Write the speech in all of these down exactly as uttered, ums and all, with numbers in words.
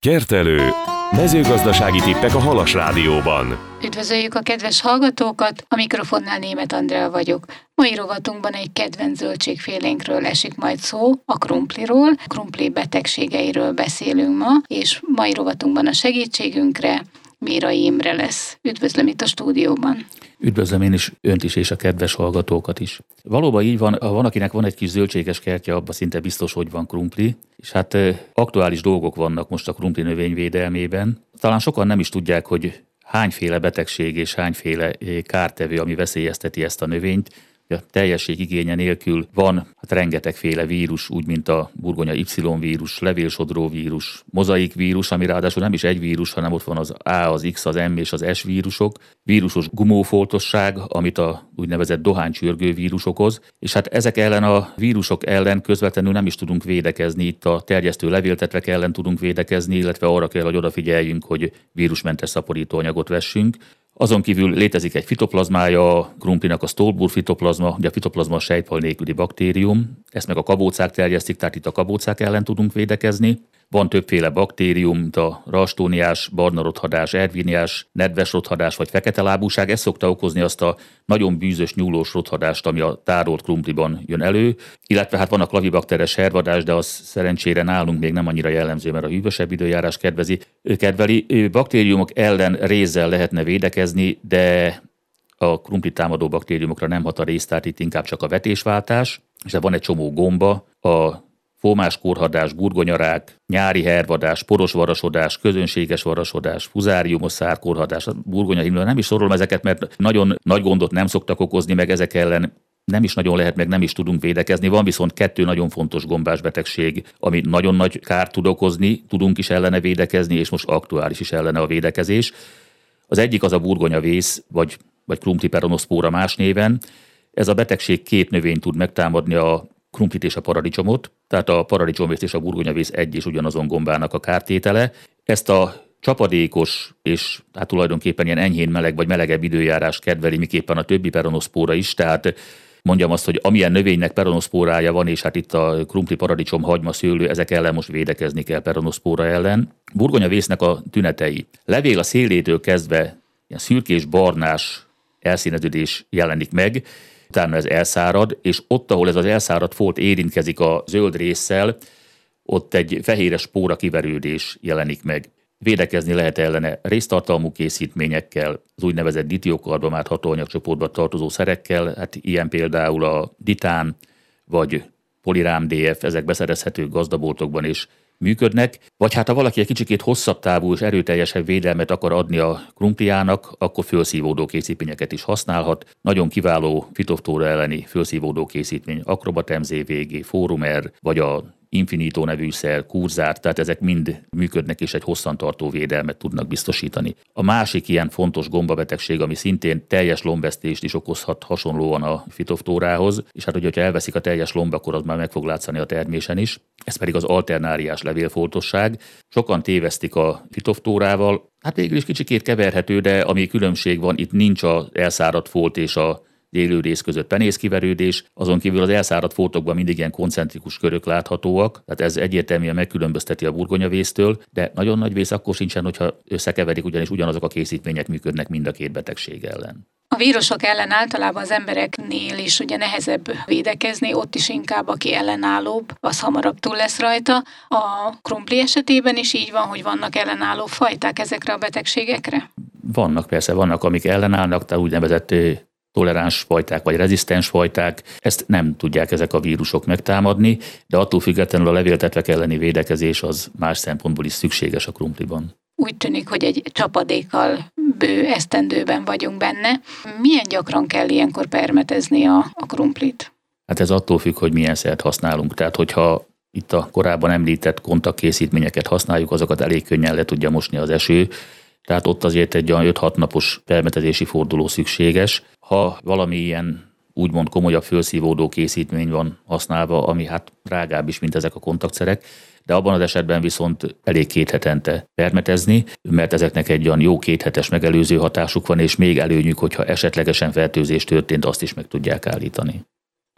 Kertelő. Mezőgazdasági tippek a Halas Rádióban. Üdvözöljük a kedves hallgatókat, a mikrofonnál Németh Andrea vagyok. Mai rovatunkban egy kedvenc zöldségfélénkről esik majd szó, a krumpliról. A krumpli betegségeiről beszélünk ma, és mai rovatunkban a segítségünkre Mérai Imre lesz. Üdvözlöm itt a stúdióban. Üdvözlöm én is önt is, és a kedves hallgatókat is. Valóban így van, ha van, akinek van egy kis zöldséges kertje, abban szinte biztos, hogy van krumpli, és hát aktuális dolgok vannak most a krumpli növényvédelmében. Talán sokan nem is tudják, hogy hányféle betegség és hányféle kártevő, ami veszélyezteti ezt a növényt. A teljesség igénye nélkül van hát rengetegféle vírus, úgy mint a burgonya Y-vírus, levélsodró vírus, mozaik vírus, ami ráadásul nem is egy vírus, hanem ott van az A, az X, az M és az S vírusok, vírusos gumófoltosság, amit a úgynevezett dohánycsörgő vírus okoz, és hát ezek ellen a vírusok ellen közvetlenül nem is tudunk védekezni, itt a terjesztő levéltetvek ellen tudunk védekezni, illetve arra kell, hogy odafigyeljünk, hogy vírusmentes szaporítóanyagot vessünk. Azon kívül létezik egy fitoplazmája a krumplinak, a Stolbur fitoplazma, ugye a fitoplazma a sejtfal nélküli baktérium, ezt meg a kabócák terjesztik, tehát itt a kabócák ellen tudunk védekezni. Van többféle baktérium, mint a rastóniás, barna rothadás, erviniás, nedves rothadás vagy fekete lábúság. Ez szokta okozni azt a nagyon bűzös, nyúlós rothadást, ami a tárolt krumpliban jön elő. Illetve hát van a klavibakteres hervadás, de az szerencsére nálunk még nem annyira jellemző, mert a hűvösebb időjárás kedvezi, kedveli. Baktériumok ellen rézzel lehetne védekezni, de a krumpli támadó baktériumokra nem hat a rész, tehát itt inkább csak a vetésváltás. És van egy csomó gomba, a fómás korhadás, burgonyarák, nyári hervadás, poros varasodás, közönséges varasodás, fuzáriumos szárkorhadás, burgonyahimlő, nem is sorolom ezeket, mert nagyon nagy gondot nem szoktak okozni, meg ezek ellen nem is nagyon lehet, meg nem is tudunk védekezni. Van viszont kettő nagyon fontos gombás betegség, ami nagyon nagy kárt tud okozni, tudunk is ellene védekezni, és most aktuális is ellene a védekezés. Az egyik az a burgonyavész, vagy, vagy krumpli peronoszpóra más néven. Ez a betegség két növényt tud megtámadni, a krumplit és a paradicsomot, tehát a paradicsomvész és a burgonyavész egy és ugyanazon gombának a kártétele. Ezt a csapadékos és hát tulajdonképpen ilyen enyhén meleg vagy melegebb időjárás kedveli, miképpen a többi peronoszpóra is, tehát mondjam azt, hogy amilyen növénynek peronoszpórája van, és hát itt a krumpli, paradicsom, hagyma, szőlő, ezek ellen most védekezni kell peronoszpóra ellen. Burgonyavésznek a tünetei. Levél a szélétől kezdve ilyen szürkés, barnás elszíneződés jelenik meg, utána ez elszárad, és ott, ahol ez az elszáradt folt érintkezik a zöld résszel, ott egy fehéres spóra kiverődés jelenik meg. Védekezni lehet ellene résztartalmú készítményekkel, az úgynevezett ditiokarbamát hatóanyagcsoportba tartozó szerekkel, hát ilyen például a ditán vagy polirám dé ef, ezek beszerezhetők gazdaboltokban is működnek, vagy hát ha valaki egy kicsikét hosszabb távú és erőteljesebb védelmet akar adni a krumpliának, akkor fölszívódó készítményeket is használhat. Nagyon kiváló fitoftóra elleni fölszívódó készítmény, Acrobat em zé vé gé, Forumer, vagy a Infinito nevű szer, Kurzár, tehát ezek mind működnek és egy hosszantartó védelmet tudnak biztosítani. A másik ilyen fontos gombabetegség, ami szintén teljes lombvesztést is okozhat hasonlóan a fitoftórához, és hát hogyha elveszik a teljes lomb, akkor az már meg fog látszani a termésen is. Ez pedig az alternáriás levélfoltosság. Sokan tévesztik a fitoftórával, hát végül is kicsikét keverhető, de ami különbség van, itt nincs az elszáradt folt és a élő rész között penészkiverődés, azon kívül az elszáradt foltokban mindig ilyen koncentrikus körök láthatóak, tehát ez egyértelműen megkülönbözteti a burgonyavésztől, de nagyon nagy vész akkor sincsen, hogyha összekeverik, ugyanis ugyanazok a készítmények működnek mind a két betegség ellen. A vírusok ellen általában az embereknél is ugye nehezebb védekezni, ott is inkább aki ellenállóbb, az hamarabb túl lesz rajta. A krumpli esetében is így van, hogy vannak ellenálló fajták ezekre a betegségekre? Vannak persze, vannak, amik ellenállnak, tehát úgynevezett toleráns fajták vagy rezisztens fajták, ezt nem tudják ezek a vírusok megtámadni, de attól függetlenül a levéltetvek elleni védekezés az más szempontból is szükséges a krumpliban. Úgy tűnik, hogy egy csapadékkal bő esztendőben vagyunk benne. Milyen gyakran kell ilyenkor permetezni a, a krumplit? Hát ez attól függ, hogy milyen szert használunk. Tehát, hogyha itt a korábban említett kontaktkészítményeket használjuk, azokat elég könnyen le tudja mosni az eső, tehát ott azért egy olyan öt-hat napos permetezési forduló szükséges. Ha valami ilyen úgymond komolyabb fölszívódó készítmény van használva, ami hát drágább is, mint ezek a kontaktszerek, de abban az esetben viszont elég két hetente permetezni, mert ezeknek egy olyan jó kéthetes megelőző hatásuk van, és még előnyük, hogyha esetlegesen fertőzés történt, azt is meg tudják állítani.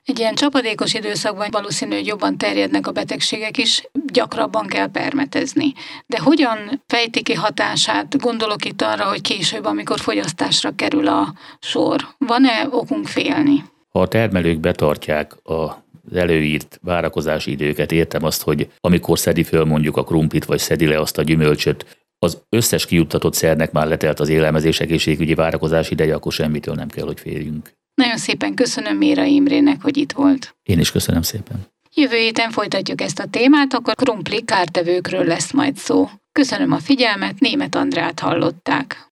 Egy ilyen csapadékos időszakban valószínű, hogy jobban terjednek a betegségek is, gyakrabban kell permetezni. De hogyan fejti ki hatását? Gondolok itt arra, hogy később, amikor fogyasztásra kerül a sor. Van-e okunk félni? Ha a termelők betartják az előírt várakozási időket, értem azt, hogy amikor szedi föl mondjuk a krumplit, vagy szedi le azt a gyümölcsöt, az összes kijuttatott szernek már letelt az élelmezés egészségügyi várakozás ideje, akkor semmitől nem kell, hogy férjünk. Nagyon szépen köszönöm Méra Imrének, hogy itt volt. Én is köszönöm szépen. Jövő héten folytatjuk ezt a témát, akkor krumpli kártevőkről lesz majd szó. Köszönöm a figyelmet, Németh Andrát hallották.